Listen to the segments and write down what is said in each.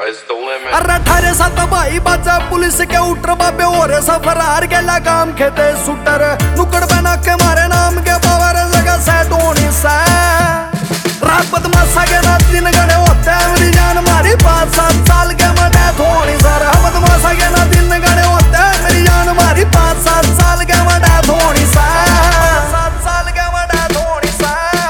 Sky's the limit. अरे 18 भाई बाजा पुलिस के उठर बाबे और सफर हार गेला काम खेते सुटर नुकड़ बना के मारे नाम के पावर जगह सेट होनी सा रात बदमाशा के रात दिन गड़े होते हैं मेरी जान मारी 5-7 साल के मैं डेथ होनी सर बदमाशा के रात दिन गड़े होते हैं मेरी जान मारी 5-7 साल के मैं डेथ होनी सा 7 साल के मैं डेथ होनी सा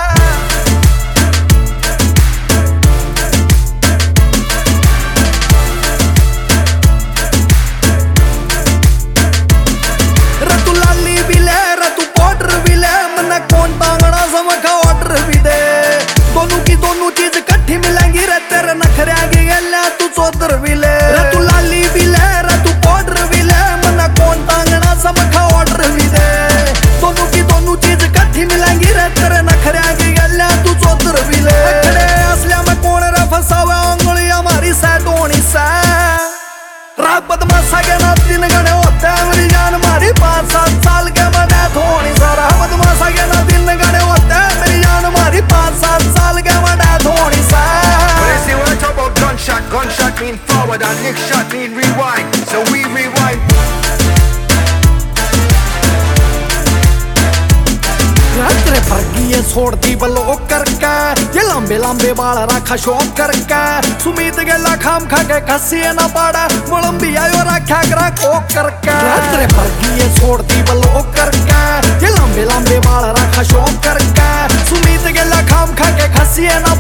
दोनों चीज इकट्ठी मिलेंगी रे तेरे नखरे की गल्ला तू चौधर भी ले रे तू लाली भी ले रे तू पाउडर भी ले मना कौन टांगना समखा ऑर्डर भी दे दोनों चीज इकट्ठी मिलेंगी रे तेरे नखरे की गल्ला तू चौधर भी ले खड़े असलिया में कौन रे फसावे उंगली हमारी सेट होनी सा रात बदमाशा के नात दिन गणे होते हैं मेरी जान मारी 5-7 साल के मैं डेथ होनी सारा बदमाशा के नात दिन गणे होते हैं मेरी जान मारी 5-7 साल के मैं डेथ होनी सा Gunshot mean forward and next shot mean rewind. So we rewind. तेरे फर्गी ये छोड़ती बलोक करके ये लंबे लंबे बाल रखा शौक करके सुमीत गेला खाम खा के खसिए ना पाड़ा मुलम भी आयो रखा करा कोक करके तेरे फर्गी ये छोड़ती बलोक करके ये लंबे लंबे बाल रखा शौक करके सुमीत गेला खाम खा के खसिए ना